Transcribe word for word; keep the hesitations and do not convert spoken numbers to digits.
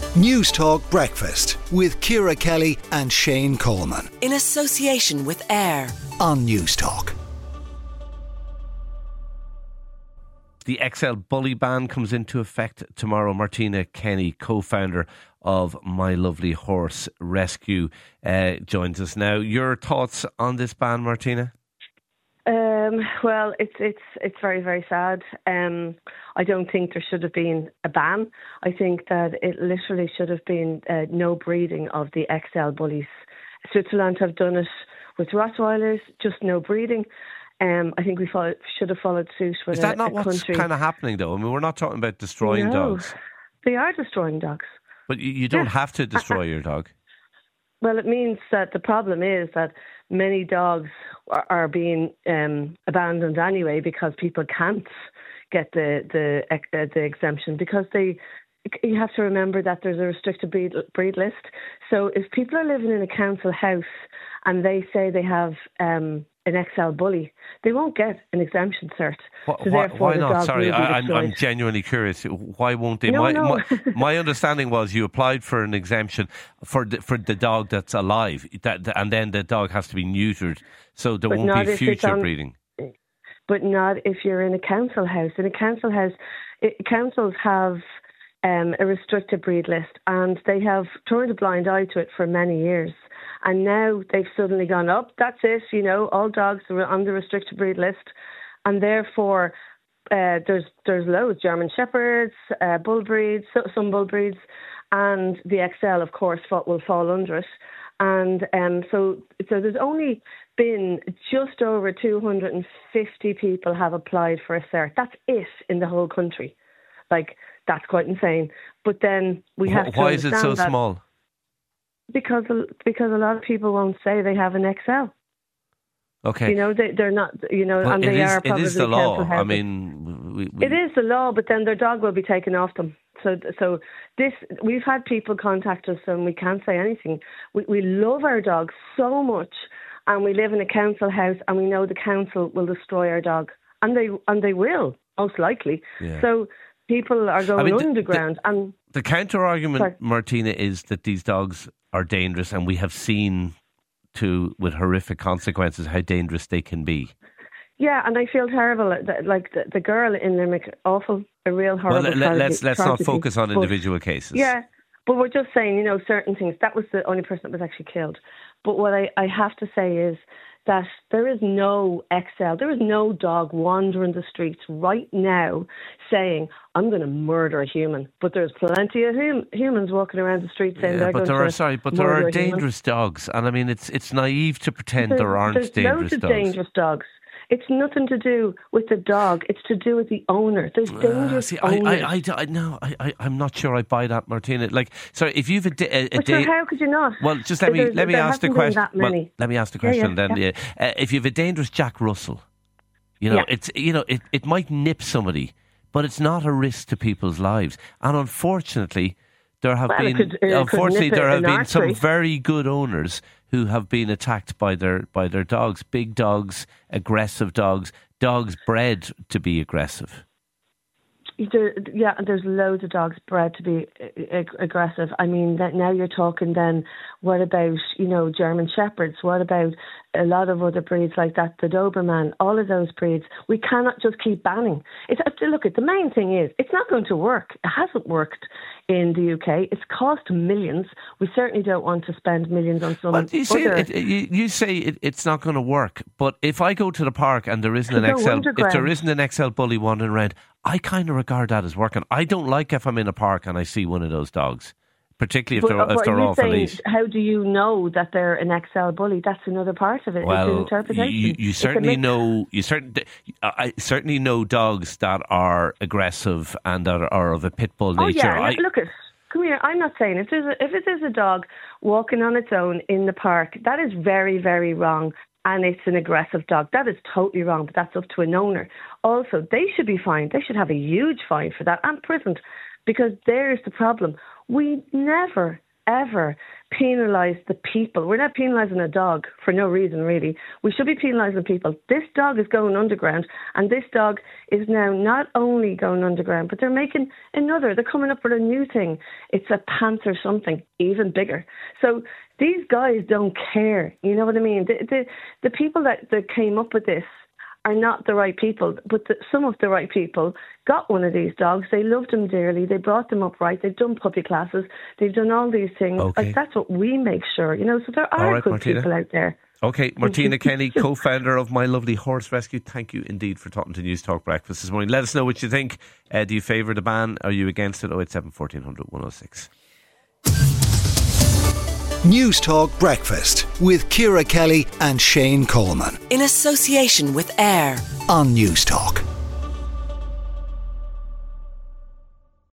News Talk Breakfast with Ciara Kelly and Shane Coleman. In association with AIR on News Talk. The X L bully ban comes into effect tomorrow. Martina Kenny, co-founder of My Lovely Horse Rescue, uh, joins us now. Your thoughts on this ban, Martina? Um, well, it's it's it's very, very sad. Um, I don't think there should have been a ban. I think that it literally should have been uh, no breeding of the X L bullies. Switzerland have done it with Rottweilers, just no breeding. Um, I think we follow, should have followed suit with Is that a, not a what's country. kind of happening, though? I mean, we're not talking about destroying no, dogs. They are destroying dogs. But you, you don't Yeah. have to destroy your dog. Well, it means that the problem is that many dogs are, are being um, abandoned anyway because people can't get the the, uh, the exemption because they. You have to remember that there's a restricted breed, breed list. So if people are living in a council house and they say they have um, an X L bully, they won't get an exemption cert. What, so why, therefore why the not? dog Sorry, will be I, I'm, destroyed. I'm genuinely curious. Why won't they? No, my, no. my, my understanding was you applied for an exemption for the, for the dog that's alive, that, and then the dog has to be neutered, so there But won't not be if it's future on- breeding. But not if you're in a council house. In a council house, it, councils have um, a restricted breed list, and they have turned a blind eye to it for many years. And now they've suddenly gone up. That's it, you know, all dogs are on the restricted breed list, and therefore uh, there's there's loads: German Shepherds, uh, bull breeds, so, some bull breeds, and the X L, of course, what will fall under it. And um, so, so there's only been just over two hundred fifty people have applied for a cert. That's it in the whole country. Like, that's quite insane. But then we have Why, to why is it so understand that small? Because because a lot of people won't say they have an X L. Okay, You know, they, they're not, you know, well, and it they is are it probably is the law. council I houses. mean, we, we, It is the law, but then their dog will be taken off them. So, so this we've had people contact us, and we can't say anything. We we love our dogs so much, and we live in a council house, and we know the council will destroy our dog, and they and they will most likely. Yeah. So people are going I mean, the- underground, and The counter argument, Sorry. Martina, is that these dogs are dangerous, and we have seen to with horrific consequences how dangerous they can be. yeah, and I feel terrible. that, Like the, the girl in Limerick, awful, a real horrible. Well, let, tragedy- let's let's not tragedy. focus on But- individual cases. Yeah, but we're just saying, you know, certain things. That was the only person that was actually killed. But what I, I have to say is that there is no X L, there is no dog wandering the streets right now saying, I'm going to murder a human. But there's plenty of hum- humans walking around the streets saying Yeah, they're but going there to are sorry, but there murder are a human. dangerous dogs, and I mean it's it's naive to pretend There's, there aren't there's dangerous loads of dogs. dangerous dogs. It's nothing to do with the dog. It's to do with the owner. There's dangerous Uh, see, I, owners. I, I, I, no, I, I, I'm not sure I buy that, Martina. Like, sorry, if you've a, da- a, a but sure, da- how could you not? well, just let me There's- let me there ask the hasn't been question. that Well, many. let me ask the Yeah, yeah, question then. yeah. Yeah. Uh, if you have a dangerous Jack Russell, you know, Yeah. it's you know, it, it might nip somebody, but it's not a risk to people's lives. And unfortunately, there have Well, it been could- it could unfortunately nip there it have in been some artery. very good owners who have been attacked by their by their dogs, big dogs, aggressive dogs, dogs bred to be aggressive. There, yeah, there's loads of dogs bred to be ag- aggressive. I mean, that now you're talking then, what about, you know, German Shepherds? What about a lot of other breeds like that, the Doberman, all of those breeds? We cannot just keep banning. It's, look, the main thing is, it's not going to work. It hasn't worked in the U K. It's cost millions. We certainly don't want to spend millions on some Well, you say other... it, you, you say it, it's not going to work, but if I go to the park and there isn't To an go X L, if underground. there isn't an X L bully wandering around, I kind of regard that as working. I don't like if I'm in a park and I see one of those dogs, particularly if But, they're uh, if but they're are you off a saying, leash. how do you know that they're an X L bully? That's another part of it. It's an Well, interpretation. you, you It's a certainly mix. know you certainly I certainly know dogs that are aggressive and that are of a pit bull Oh nature. yeah, I, look at. Come here. I'm not saying if there's a, if it is a dog walking on its own in the park, that is very, very wrong, and it's an aggressive dog. That is totally wrong. But that's up to an owner. Also, they should be fined. They should have a huge fine for that and prisoned, because there's the problem. We never ever penalise the people. We're not penalising a dog for no reason, really. We should be penalising people. This dog is going underground, and this dog is now not only going underground, but they're making another. They're coming up with a new thing. It's a panther something, even bigger. So these guys don't care. You know what I mean? The the, the people that, that came up with this are not the right people, but the, some of the right people got one of these dogs. They loved them dearly. They brought them up right. They've done puppy classes. They've done all these things. Okay. Like, that's what we make sure, you know. So there are right, good Martina. people out there. Okay, Martina Kenny, co-founder of My Lovely Horse Rescue. Thank you indeed for talking to News Talk Breakfast this morning. Let us know what you think. Uh, do you favour the ban? Are you against it? oh eight seven, fourteen hundred, one oh six. News Talk Breakfast with Ciara Kelly and Shane Coleman In association with AIR on News Talk.